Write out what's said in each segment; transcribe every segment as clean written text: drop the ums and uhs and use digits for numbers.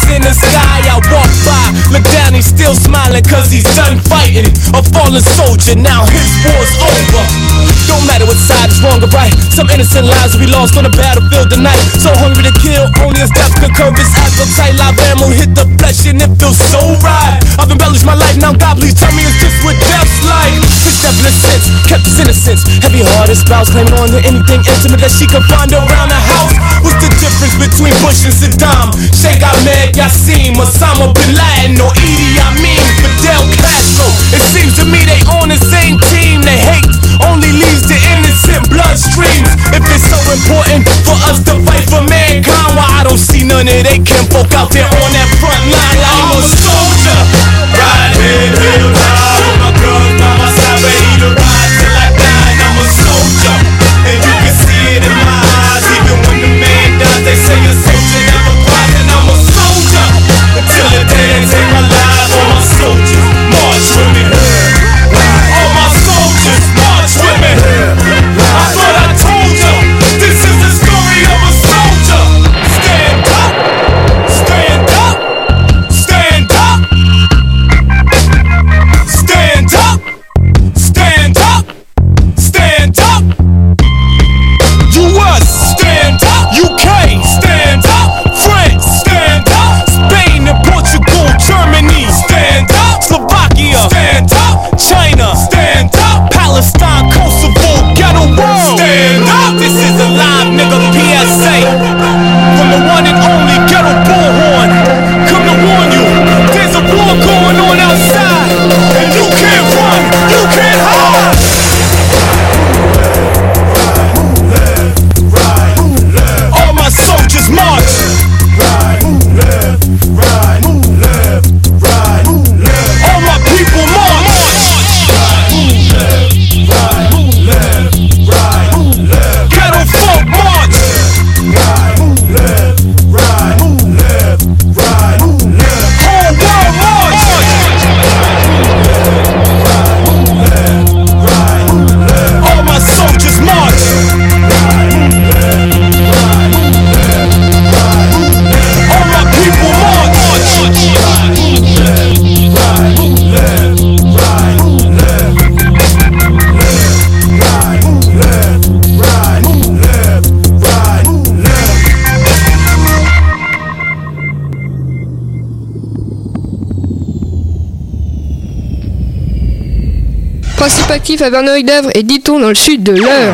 in the sky. I walk by, look down, he's still smiling cause he's done fighting. A fallen soldier, now his war's over. Don't matter what side is wrong or right, some innocent lives will be lost on the battlefield tonight. So hungry to kill, only his death could curb his appetite. Live ammo hit the flesh and it feels so right. I've embellished my life, now God please tell me it's just what death's like. This devil is sense, kept his innocence. Heavy-hearted spouse claiming on to anything intimate that she could find around the house. What's the difference between Bush and Saddam? Sheikh Ahmed Yassim, Osama Bin Laden, or Idi Amin, Fidel Castro? It seems to me they on the same team. They hate only leads to innocent bloodstreams. If it's so important for us to fight for mankind, why I don't see none of they kinfolk out there on that front line like I'm a soldier. Ride head, hell high, with my guns by my side, ready to ride till I die. And I'm a soldier, and you can see it in my eyes. Even when the man dies, they say a soldier never cries. And I'm a soldier, until the day they take my life. All my soldiers, march with me. All my soldiers, march with me. I thought I told you, this is the story of a soldier. Stand up, stand up, stand up. Stand up, stand up, stand up. US, stand up. UK, stand up. France, stand up. Spain and Portugal, Germany, stand up. Slovakia, stand up. China, stand up. Palestine, Kosovo, ghetto world, stand up. This is a live nigga PSA from the one and only Ghetto Bullhorn. Come to warn you, there's a war going on outside, and you can't run, you can't hide. All my soldiers march. All my people march. Ghetto folk march. Whole world march. All my soldiers march. All my people march. Principe actif à Verneuil-d'Avre et Diton dans le sud de l'Eure.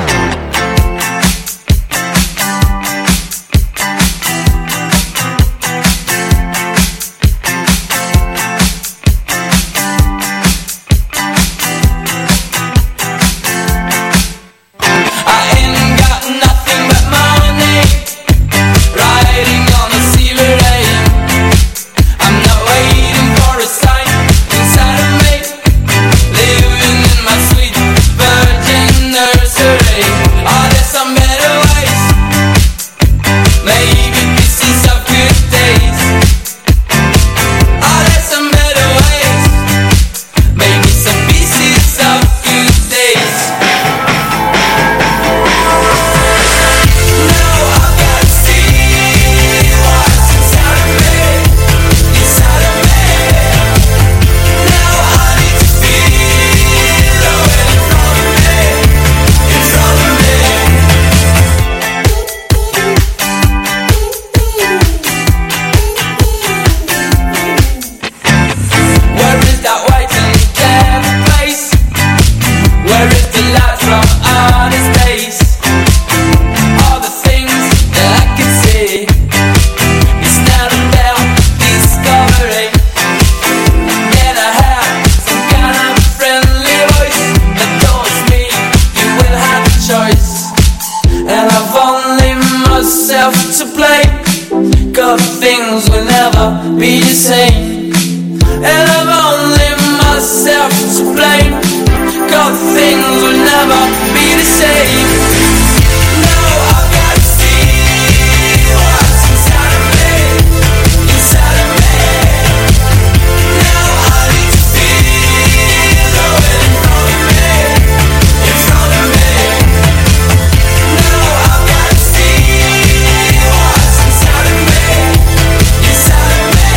Be the same, and I've only myself to blame. God, things will never be the same. Now I've got to see what's inside of me, inside of me. Now I need to feel the wind in front of me, in front of me. Now I've got to see what's inside of me, inside of me.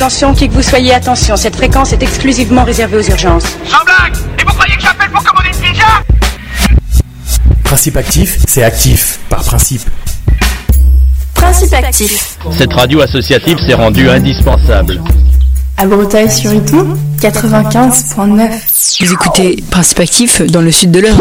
Attention, qui que vous soyez, attention, cette fréquence est exclusivement réservée aux urgences. Sans blague! Et vous croyez que j'appelle pour commander une pizza? Principe actif, c'est actif, par principe. Principe actif. Cette radio associative s'est rendue indispensable. À Breteuil-sur-Iton, 95.9. Vous écoutez Principe actif dans le sud de l'Eure.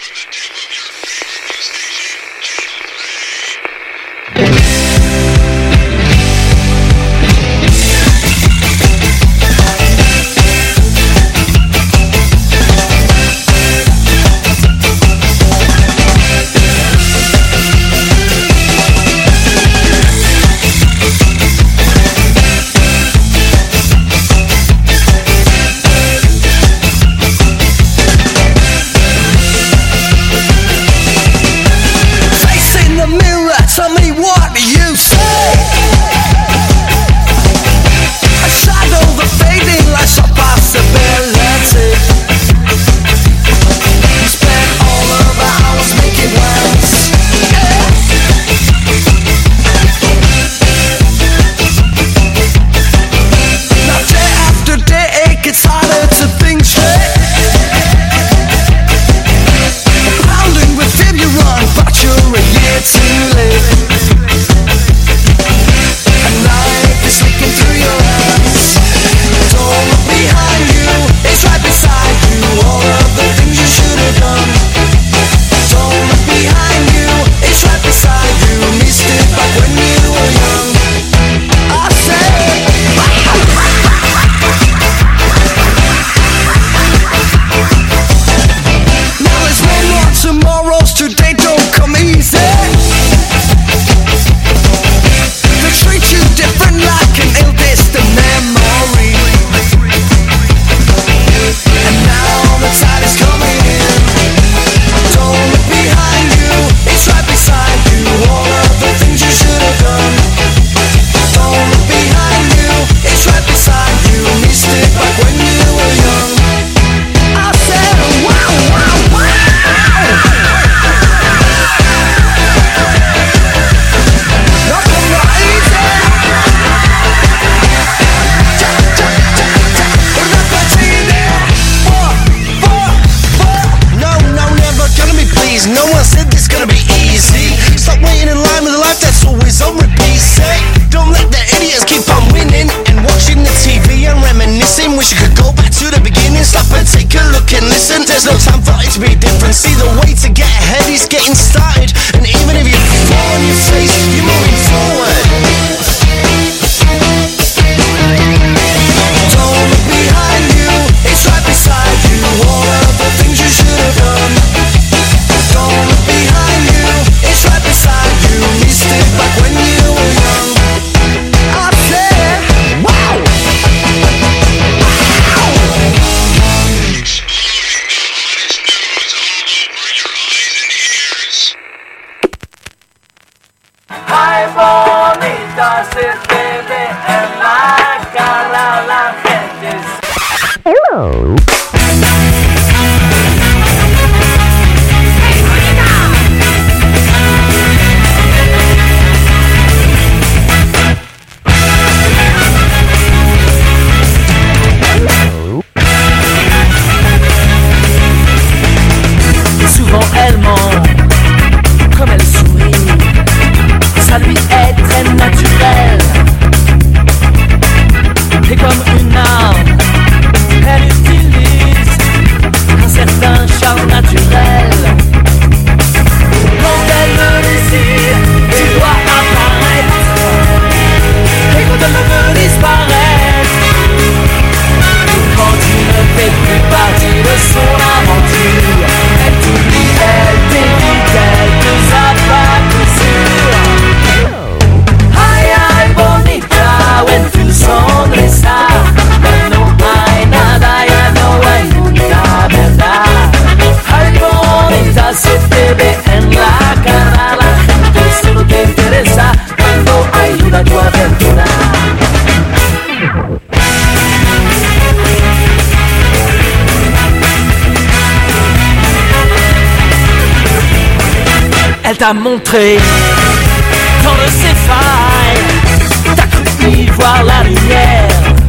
Elle t'a montré dans le séphire, t'as cru y voir la lumière.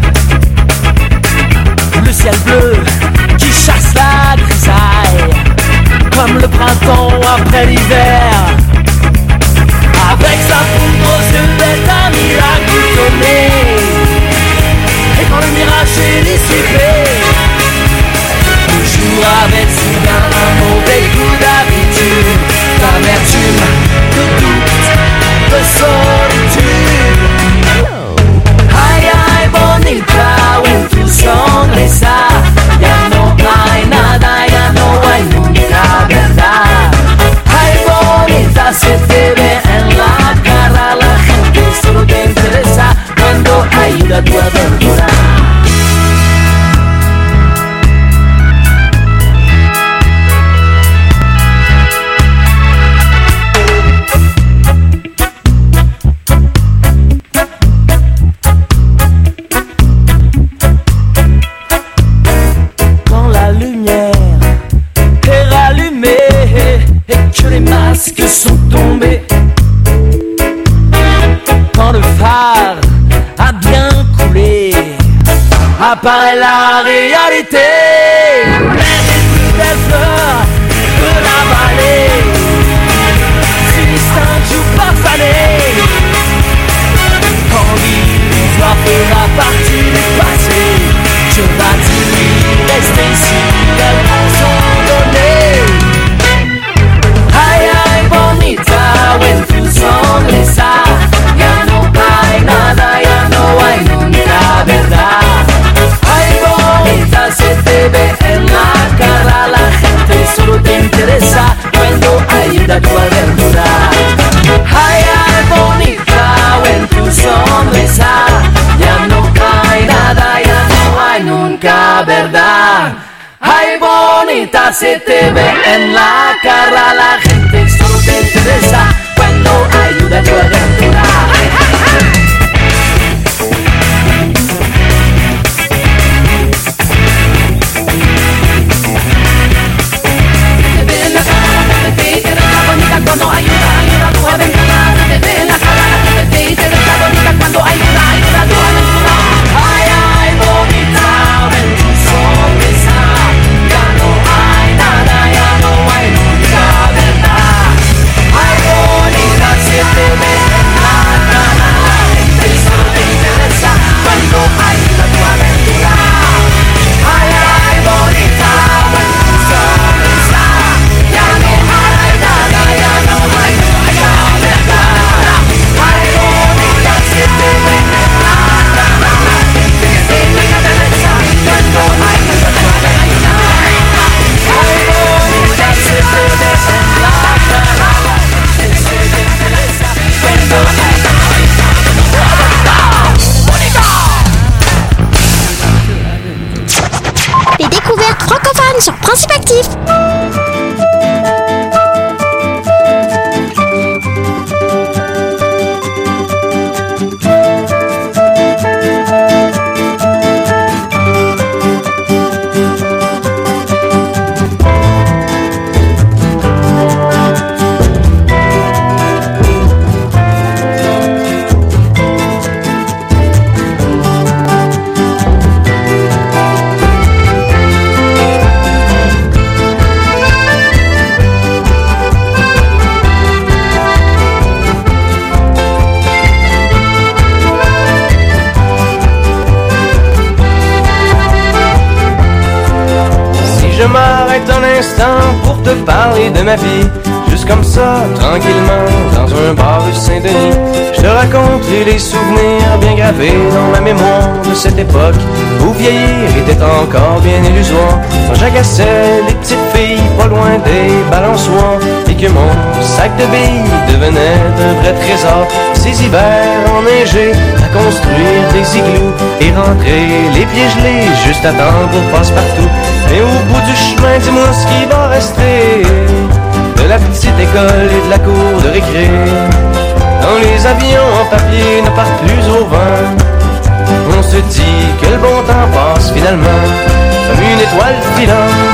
phare a bien coulé, apparaît la réalité. Les plus belles fleurs de la vallée s'instinctent joue profané. Quand l'histoire fera partie du passé, je bâtis rester ici, elles vont s'en donner. Ay, ay, bonita, when tu sonrisa, ya no hay nada, ya no hay nunca verdad. Ay, bonita, se te ve en la cara, la gente solo te interesa cuando ayuda a tu aventura. Ay, ay, bonita, when tu sonrisa, ya no hay nada, ya no hay nunca verdad. Ay, bonita, se te ve en la cara, la gente solo te interesa cuando ayuda a tu aventura. Te ve en la cara, la gente te ve bonita cuando ayuda a tu aventura. Te ve en la cara, la gente te ve bonita cuando ayuda a tu aventura. Ay, ay, bonita, ven tu sonrisa. Ya no hay nada, ya no hay nunca verdad. Ay, bonita, se te ve en la cara, la gente solo te interesa cuando ayuda a tu aventura. Ay, ay, bonita, ven tu sonrisa. Ya no hay nada, ya no hay nunca verdad. Ay, bonita, se te ve en la cara, la gente te interesa cuando ayuda a tu aventura. Ay, bonita, se te ve en la cara, la gente te interesa cuando ayuda a tu aventura. Les découvertes francophones sur Principe Actif. Je m'arrête un instant pour te parler de ma vie, juste comme ça, tranquillement, dans un bar rue Saint-Denis. Je te raconte les souvenirs bien gravés dans ma mémoire de cette époque où vieillir était encore bien illusoire. Quand j'agaçais les petites filles pas loin des balançoires et que mon sac de billes devenait un vrai trésor. Ces hivers enneigés à construire des igloos et rentrer les pieds gelés juste à temps pour passe-partout. Mais au bout du chemin, dis-moi ce qui va rester de la petite école et de la cour de récré. Quand les avions en papier ne partent plus au vent, on se dit que le bon temps passe finalement comme une étoile filante.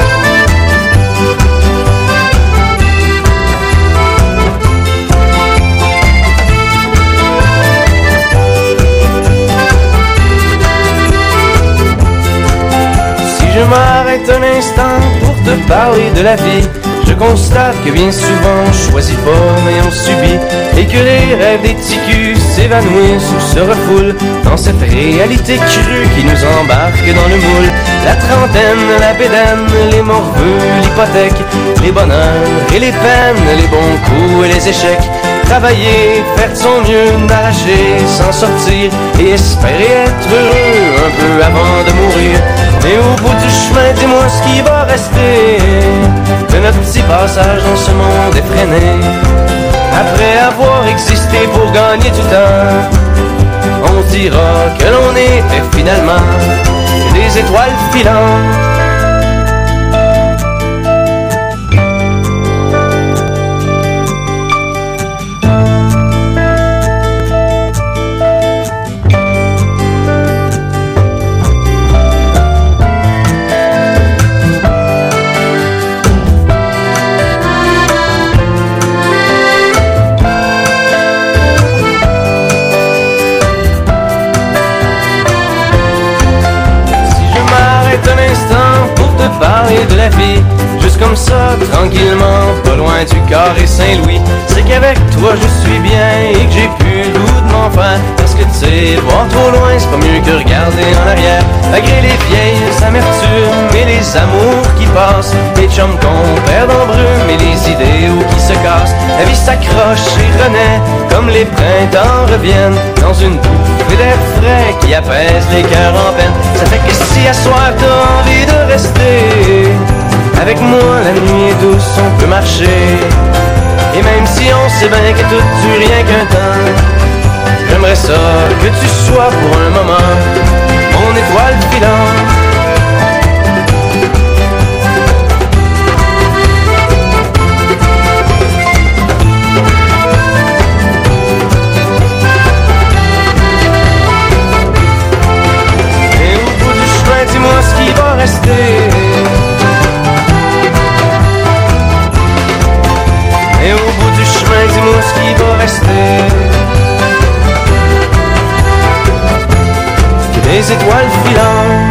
Je m'arrête un instant pour te parler de la vie. Je constate que bien souvent on choisit pas mais on subit, et que les rêves des petits culs s'évanouissent ou se refoulent dans cette réalité crue qui nous embarque dans le moule. La trentaine, la bédaine, les morveux, l'hypothèque, les bonheurs et les peines, les bons coups et les échecs. Travailler, faire de son mieux, n'arracher, s'en sortir et espérer être heureux un peu avant de mourir. Mais au bout du chemin, dis-moi ce qui va rester de notre petit passage dans ce monde effréné. Après avoir existé pour gagner du temps, on dira que l'on était finalement des étoiles filantes. comme ça, tranquillement, pas loin du carré Saint-Louis. C'est qu'avec toi je suis bien et que j'ai plus le goût de m'en faire. Parce que tu sais, voir trop loin, c'est pas mieux que regarder en arrière. Malgré les vieilles amertumes et les amours qui passent, les chums qu'on perd en brume et les idéaux qui se cassent. La vie s'accroche et renaît, comme les printemps reviennent, dans une bouffée d'air frais qui apaise les cœurs en peine. Ça fait que si à soir t'as envie de rester avec moi, la nuit est douce, on peut marcher. Et même si on sait bien que tout dure rien qu'un temps, j'aimerais ça que tu sois pour un moment mon étoile filante. Et au bout du chemin, dis-moi ce qui va rester. Et au bout du chemin, dis-moi ce qui va rester. Que des étoiles filantes.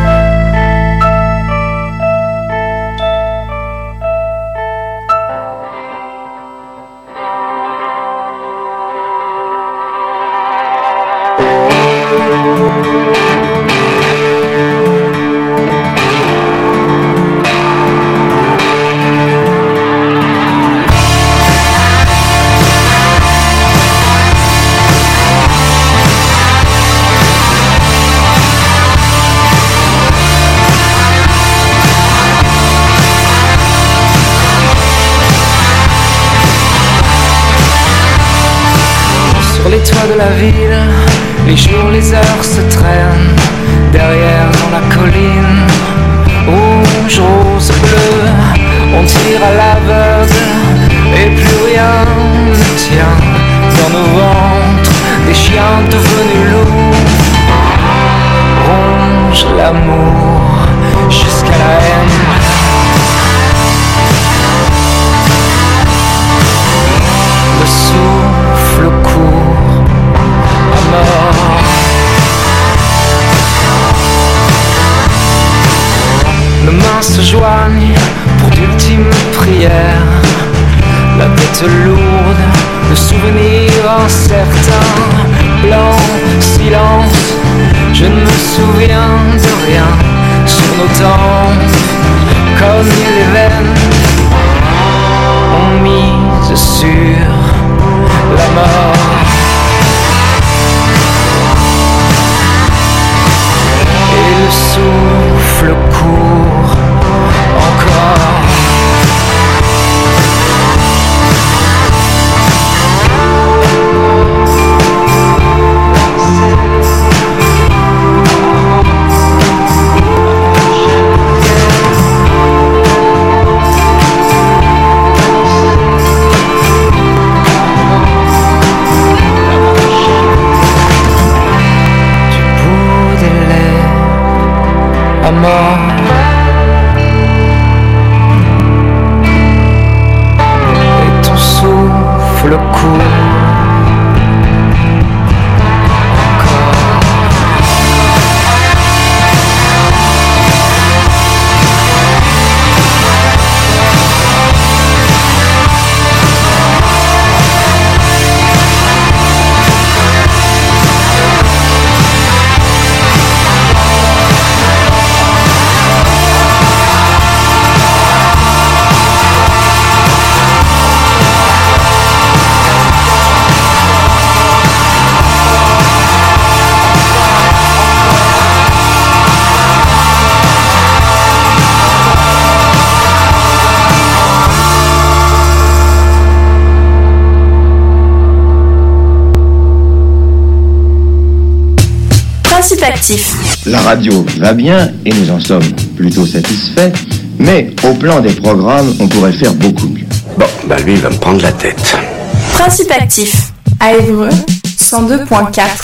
Les toits de la ville, les jours, les heures se traînent derrière dans la colline. Rouge, rose, bleu, on tire à l'aveugle et plus rien ne tient dans nos ventres. Des chiens devenus loups rongent l'amour jusqu'à la haine. Le souffle court à mort. Nos mains se joignent pour d'ultimes prières. La tête lourde de souvenirs incertains. Blanc, silence, je ne me souviens de rien. Sur nos tempes, comme les veines, on mise sur la mort. Et le souffle court encore. Et ton souffle court. Principe actif. La radio va bien et nous en sommes plutôt satisfaits, mais au plan des programmes, on pourrait faire beaucoup mieux. Bon, bah lui, il va me prendre la tête. Principe actif. À Évreux, 102.4.